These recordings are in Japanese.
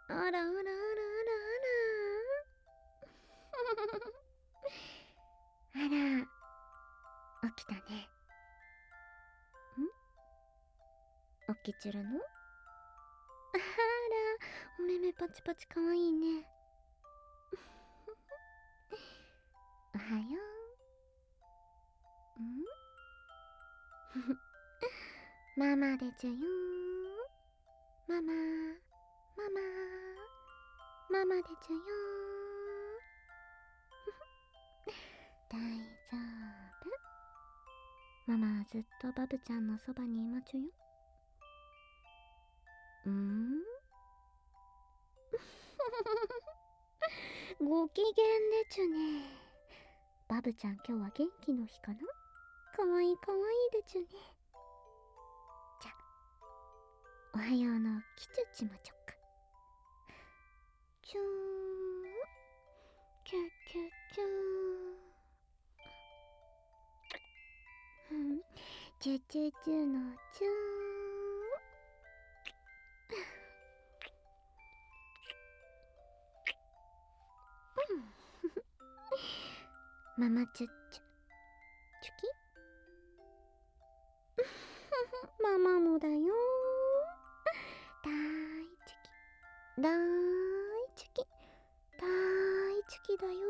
あらあらあらあらあら。あら、起きたね。起きちゅるの？あら、お目目パチパチかわいいね。おはよう。ママでちゅよ。ママ、ママ、ママでちゅよ。大丈夫。ママはずっとバブちゃんのそばにいまちゅよ。ご機嫌でちゅね。バブちゃん今日は元気の日かな？かわいいかわいいでちゅね。じゃ、おはようのキチュチまちょっか。チューン、チュチュチューン。チュチュチュのチューン。ママチュッチュ。チュキママもだよ。だいチュキ。だいチュキ。だいチュキだよ。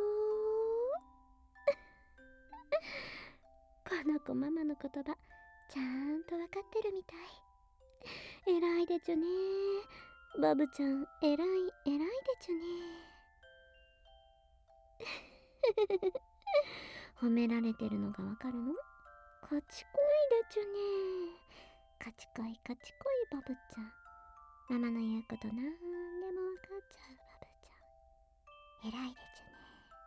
この子ママの言葉ちゃんとわかってるみたい。えらいでちゅね。バブちゃんえらいえらいでちゅね。褒められてるのがわかるの？賢いでちゅね。賢い賢いバブちゃん。ママの言うことなんでもわかっちゃうバブちゃん。えらいでちゅね。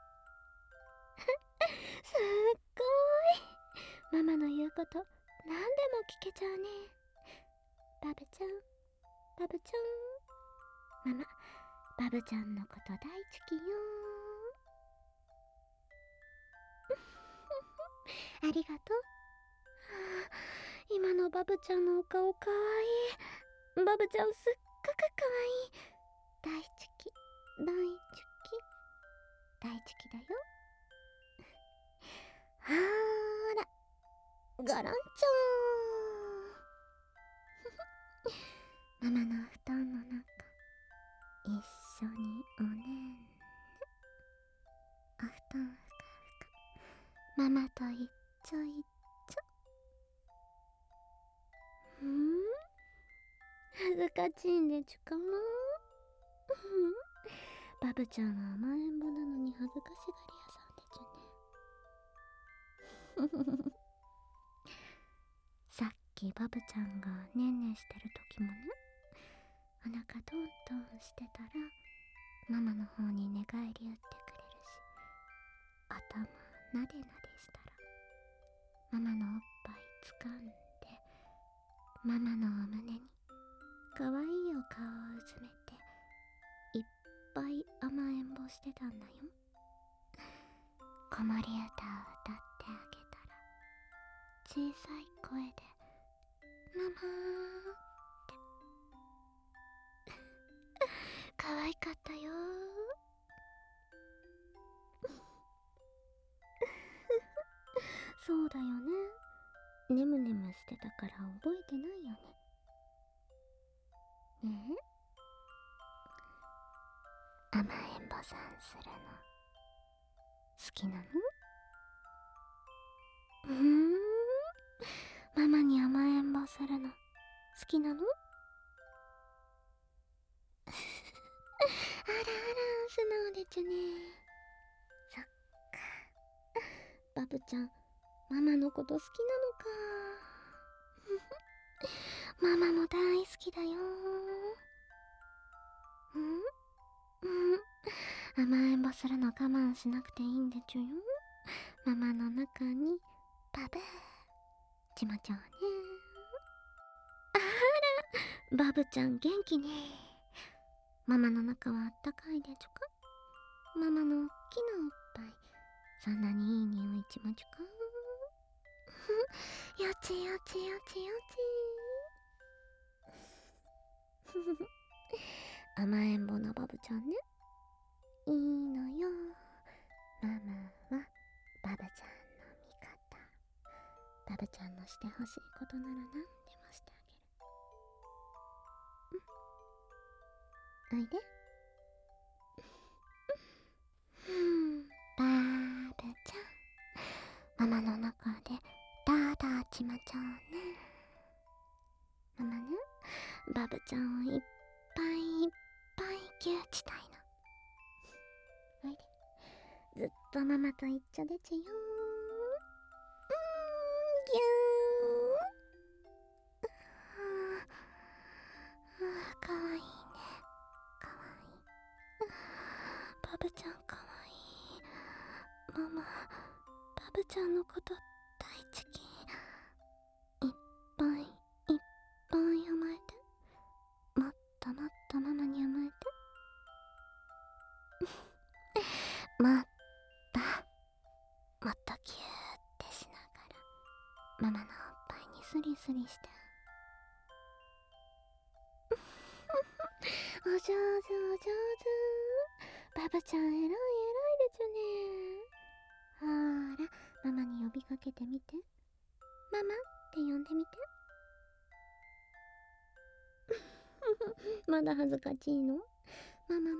すっごい。ママの言うことなんでも聞けちゃうね。バブちゃん、バブちゃん。ママ、バブちゃんのこと大好きよ。ありがとう。はあ、今のバブちゃんのお顔かわいい。バブちゃんすっごくかわいい。大好き、大好き、大好きだよ。はーら、ガランちゃん。ママの布団の中、一緒におねんね。お布団ふかふか、ママと一ちょ一ちょ。恥ずかしいんでちゅか？バブちゃんは甘えん坊なのに恥ずかしがり屋さんでちゅね。さっきバブちゃんがねんねんしてる時もね、お腹トントンしてたらママの方に寝返り打ってくれるし、頭なでなでしたらママのおっぱい掴んで、ママのお胸にかわいいお顔をうずめていっぱい甘えん坊してたんだよ。子守歌を歌ってあげたら小さい声でママーって可愛かったよ。そうだよね。ねむねむしてたから覚えてないよね。ねえ、甘えん坊さんするの好きなの？ママに甘えん坊するの好きなの？あらあら、素直でちゅね。そっか、バブちゃんママのこと好きなのか。ママも大好きだよ。甘えん坊するの我慢しなくていいんでちゅよ。ママの中にバブーちまちょうね。あら、バブちゃん元気ね。ママの中はあったかいでちゅか？ママのおっきなおっぱいそんなにいい匂いちまちゅか？よちよちよちよち。 甘えん坊なバブちゃんね。いいのよ。ママはバブちゃんの味方。バブちゃんのしてほしいことなら何でもしてあげる。おいで。バブちゃん、ママの中でダーダーちまちゃうね。ママね、バブちゃんをいっぱいいっぱいぎゅーちたいの。おいで。ずっとママと一緒でちゅよ。ぎゅー。かわいいね。かわいい。バブちゃんかわいい。ママ、バブちゃんのこと大好き。いっぱいいっぱい甘えて。もっともっとママに甘えて。もっともっとギューってしながらママのおっぱいにスリスリして。お上手お上手。バブちゃん偉い偉いでちゅね。ほーら、ママに呼びかけてみて。ママって呼んでみて。まだ恥ずかしいの？マママママ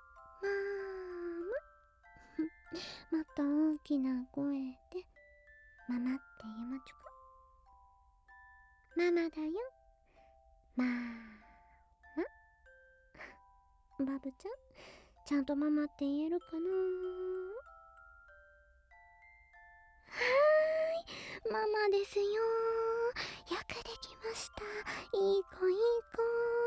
マもっと大きな声でママって言いまちゅか。ママだよ。ママ。バブちゃん、ちゃんとママって言えるかな？はーい、ママですよ。よくできました。いい子いい子。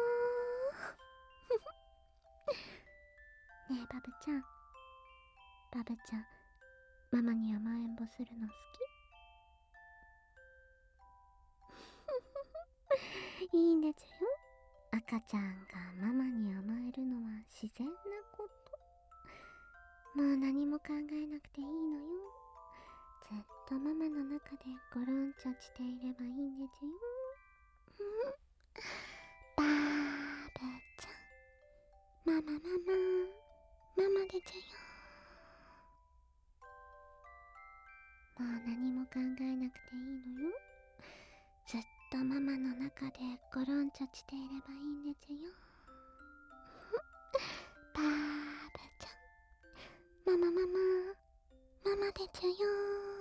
ねえバブちゃん、バブちゃん、ママに甘えんぼするの好き？いいんですよ。赤ちゃんがママに甘えるのは自然なこと。もう何も考えなくていいのよ。ずっとママの中でゴロンチョしていればいいんですよ。バーブちゃん、ママママママでちゅよ。もう何も考えなくていいのよ。ずっとママの中でゴロンチョしていればいいんですよ。バーブちゃん、ママママママでちゅよ。